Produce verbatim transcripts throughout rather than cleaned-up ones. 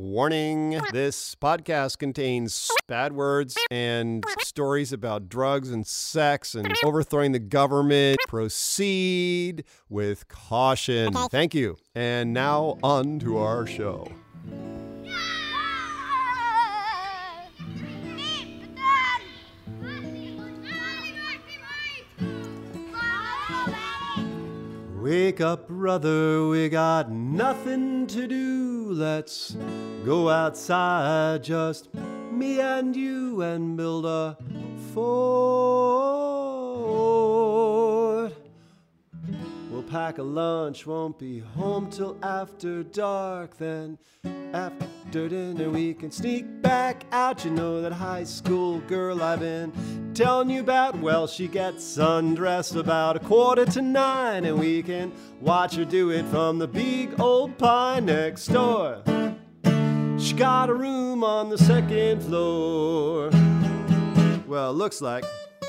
Warning, this podcast contains bad words and stories about drugs and sex and overthrowing the government. Proceed with caution. Thank you. And now on to our show. Wake up, brother, we got nothing to do. Let's go outside, just me and you, and build a fort. We'll pack a lunch, won't be home till after dark. Then after dinner we can sneak back out. You know that high school girl I've been telling you about? Well, she gets undressed about a quarter to nine, and we can watch her do it from the big old pine next door. She got a room on the second floor. Well, looks like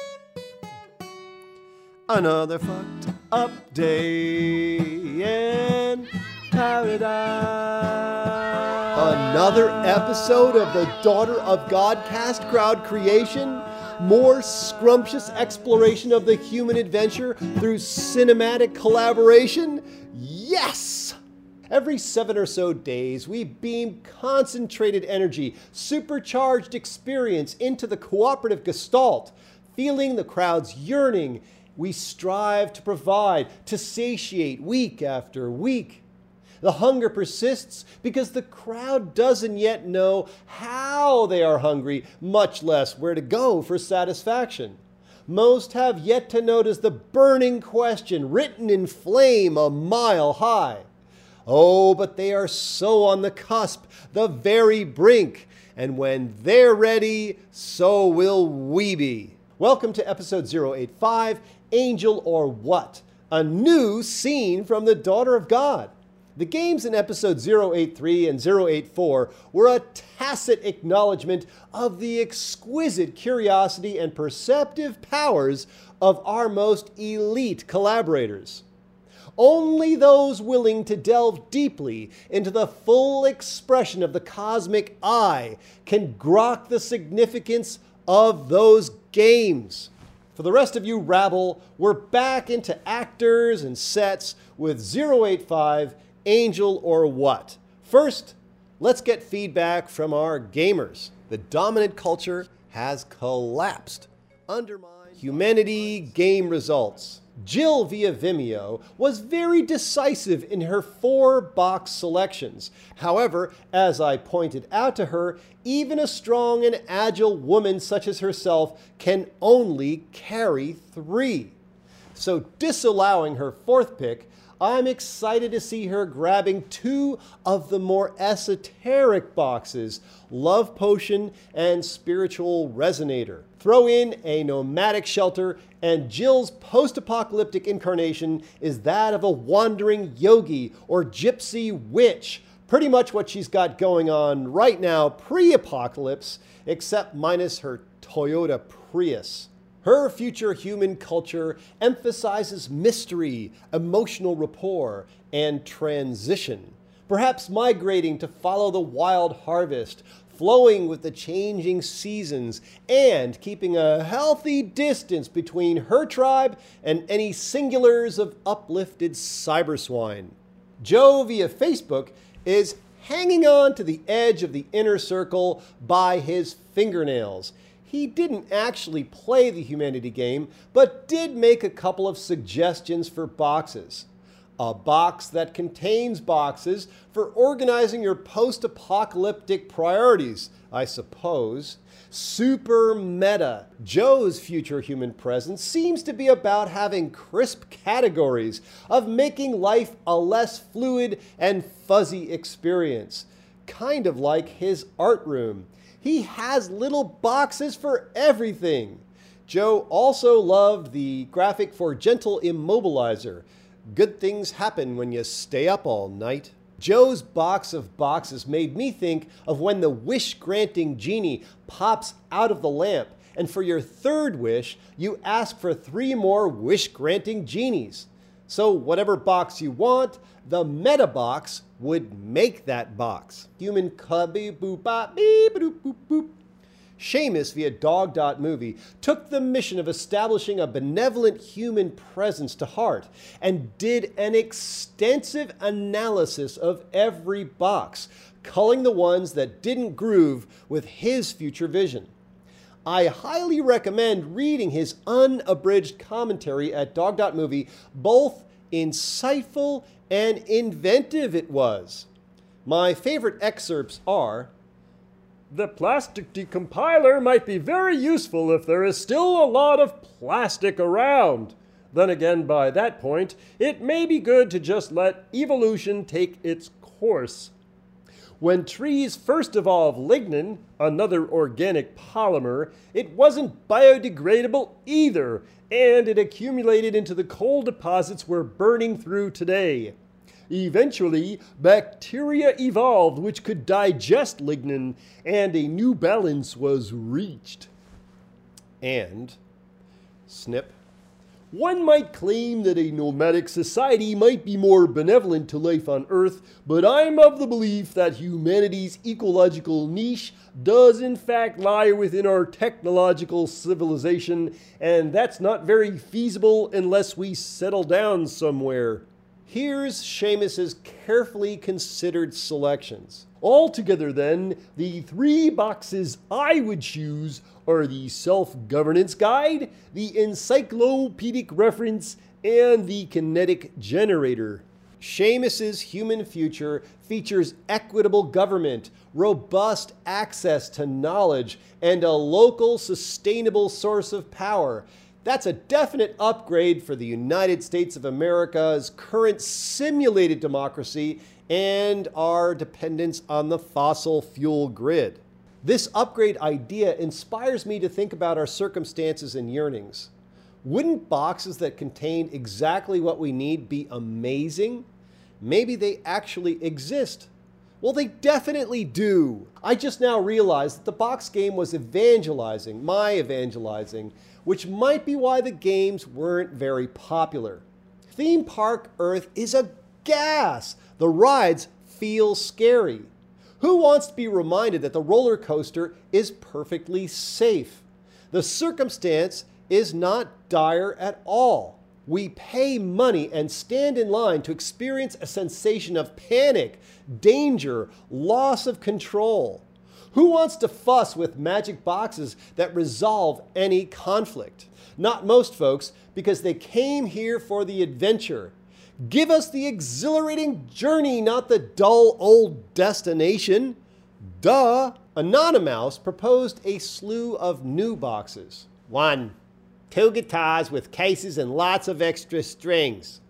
another fucked up day in paradise. Another episode of the Daughter of God cast crowd creation. More scrumptious exploration of the human adventure through cinematic collaboration. Yes! Every seven or so days, we beam concentrated energy, supercharged experience into the cooperative gestalt. Feeling the crowd's yearning, we strive to provide, to satiate week after week. The hunger persists because the crowd doesn't yet know how they are hungry, much less where to go for satisfaction. Most have yet to notice the burning question written in flame a mile high. Oh, but they are so on the cusp, the very brink, and when they're ready, so will we be. Welcome to episode zero eight five, Angel or What? A new scene from the Daughter of God. The games in episodes zero eight three and zero eight four were a tacit acknowledgement of the exquisite curiosity and perceptive powers of our most elite collaborators. Only those willing to delve deeply into the full expression of the cosmic eye can grok the significance of those games. For the rest of you rabble, we're back into actors and sets with zero eight five, Angel or What? First, let's get feedback from our gamers. The dominant culture has collapsed. Undermined humanity game results. Jill via Vimeo was very decisive in her four box selections. However, as I pointed out to her, even a strong and agile woman such as herself can only carry three. So disallowing her fourth pick, I'm excited to see her grabbing two of the more esoteric boxes, Love Potion and Spiritual Resonator. Throw in a nomadic shelter, and Jill's post-apocalyptic incarnation is that of a wandering yogi or gypsy witch. Pretty much what she's got going on right now pre-apocalypse, except minus her Toyota Prius. Her future human culture emphasizes mystery, emotional rapport, and transition. Perhaps migrating to follow the wild harvest, flowing with the changing seasons, and keeping a healthy distance between her tribe and any singulars of uplifted cyberswine. Joe via Facebook is hanging on to the edge of the inner circle by his fingernails. He didn't actually play the humanity game, but did make a couple of suggestions for boxes. A box that contains boxes for organizing your post-apocalyptic priorities, I suppose. Super meta. Joe's future human presence seems to be about having crisp categories, of making life a less fluid and fuzzy experience. Kind of like his art room. He has little boxes for everything. Joe also loved the graphic for Gentle Immobilizer. Good things happen when you stay up all night. Joe's box of boxes made me think of when the wish-granting genie pops out of the lamp, and for your third wish, you ask for three more wish-granting genies. So whatever box you want, the meta box would make that box. Human cubby boop bop beep boop boop boop. Seamus, via Dog.movie, took the mission of establishing a benevolent human presence to heart and did an extensive analysis of every box, culling the ones that didn't groove with his future vision. I highly recommend reading his unabridged commentary at Dog.movie. Both insightful and inventive it was. My favorite excerpts are: "The plastic decompiler might be very useful if there is still a lot of plastic around. Then again, by that point, it may be good to just let evolution take its course. When trees first evolved lignin, another organic polymer, it wasn't biodegradable either, and it accumulated into the coal deposits we're burning through today. Eventually, bacteria evolved which could digest lignin, and a new balance was reached." And, snip, "One might claim that a nomadic society might be more benevolent to life on Earth, but I'm of the belief that humanity's ecological niche does in fact lie within our technological civilization, and that's not very feasible unless we settle down somewhere." Here's Seamus's carefully considered selections. Altogether then, the three boxes I would choose are the Self-Governance Guide, the Encyclopedic Reference, and the Kinetic Generator. Seamus's human future features equitable government, robust access to knowledge, and a local sustainable source of power. That's a definite upgrade for the United States of America's current simulated democracy and our dependence on the fossil fuel grid. This upgrade idea inspires me to think about our circumstances and yearnings. Wouldn't boxes that contain exactly what we need be amazing? Maybe they actually exist. Well, they definitely do. I just now realized that the box game was evangelizing, my evangelizing, which might be why the games weren't very popular. Theme Park Earth is a gas. The rides feel scary. Who wants to be reminded that the roller coaster is perfectly safe? The circumstance is not dire at all. We pay money and stand in line to experience a sensation of panic, danger, loss of control. Who wants to fuss with magic boxes that resolve any conflict? Not most folks, because they came here for the adventure. Give us the exhilarating journey, not the dull old destination. Duh! Anonymouse proposed a slew of new boxes. One, two guitars with cases and lots of extra strings.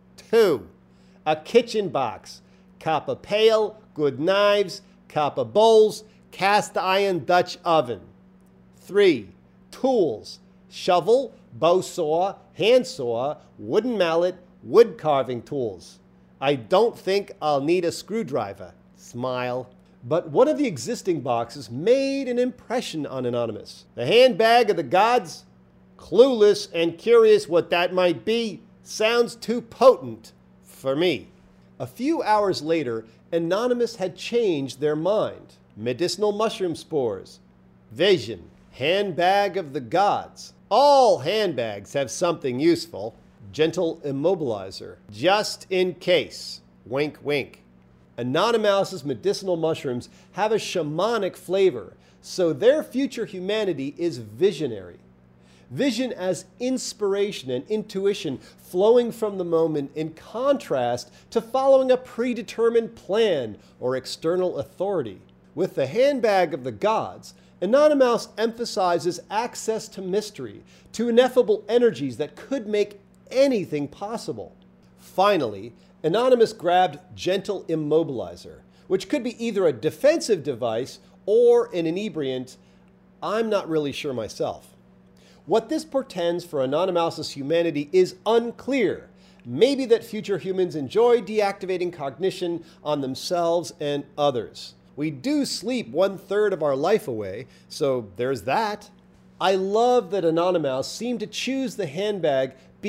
Two, a kitchen box, copper pail, good knives, copper bowls, cast iron Dutch oven. Three, tools, shovel, bow saw, handsaw, wooden mallet, wood carving tools. I don't think I'll need a screwdriver. Smile. But one of the existing boxes made an impression on Anonymous. The handbag of the gods? Clueless and curious what that might be. Sounds too potent for me. A few hours later, Anonymous had changed their mind. Medicinal mushroom spores. Vision. Handbag of the gods. All handbags have something useful. Gentle immobilizer. Just in case. Wink, wink. Anonymouse's medicinal mushrooms have a shamanic flavor, so their future humanity is visionary. Vision as inspiration and intuition flowing from the moment, in contrast to following a predetermined plan or external authority. With the handbag of the gods, Anonymous emphasizes access to mystery, to ineffable energies that could make anything possible. Finally, Anonymous grabbed Gentle Immobilizer, which could be either a defensive device or an inebriant. I'm not really sure myself. What this portends for Anonymous's humanity is unclear. Maybe that future humans enjoy deactivating cognition on themselves and others. We do sleep one third of our life away, so there's that. I love that Anonymous seemed to choose the handbag because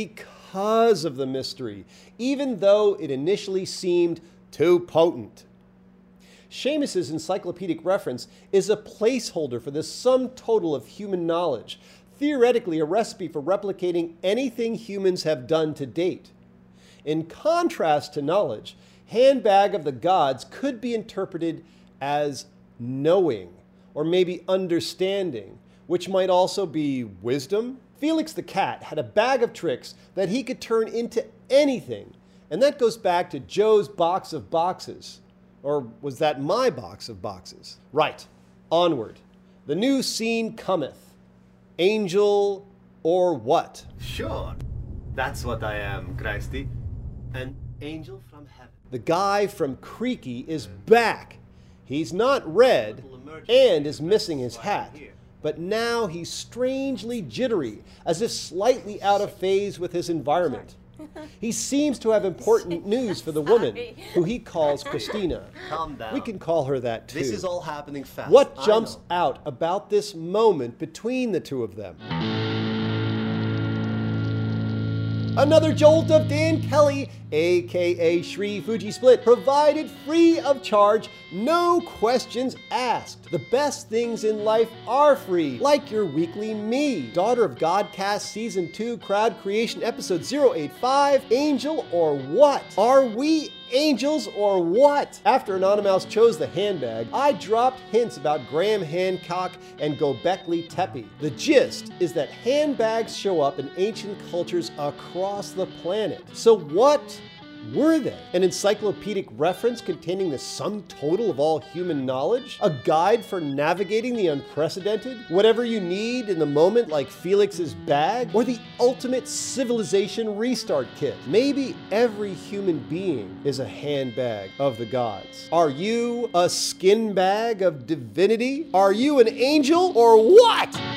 because of the mystery, even though it initially seemed too potent. Seamus's encyclopedic reference is a placeholder for the sum total of human knowledge, theoretically a recipe for replicating anything humans have done to date. In contrast to knowledge, Handbag of the Gods could be interpreted as knowing, or maybe understanding, which might also be wisdom. Felix the cat had a bag of tricks that he could turn into anything, and that goes back to Joe's box of boxes. Or was that my box of boxes? Right, onward. The new scene cometh. Angel or what? Sure, that's what I am, Christy. An angel from heaven. The guy from Creaky is back. He's not red and is missing his hat, but now he's strangely jittery, as if slightly out of phase with his environment. He seems to have important news for the woman, who he calls Christina. Calm down. We can call her that too. This is all happening fast. What jumps out about this moment between the two of them? Another jolt of Dan Kelly, aka Shri Fuji Split, provided free of charge, no questions asked. The best things in life are free, like your weekly me. Daughter of Godcast Season two Crowd Creation Episode zero eight five, Angel or What? Are we angels or what? After Anonymous chose the handbag, I dropped hints about Graham Hancock and Gobekli Tepe. The gist is that handbags show up in ancient cultures across the planet. So what were they? An encyclopedic reference containing the sum total of all human knowledge? A guide for navigating the unprecedented? Whatever you need in the moment, like Felix's bag? Or the ultimate civilization restart kit? Maybe every human being is a handbag of the gods. Are you a skin bag of divinity? Are you an angel or what?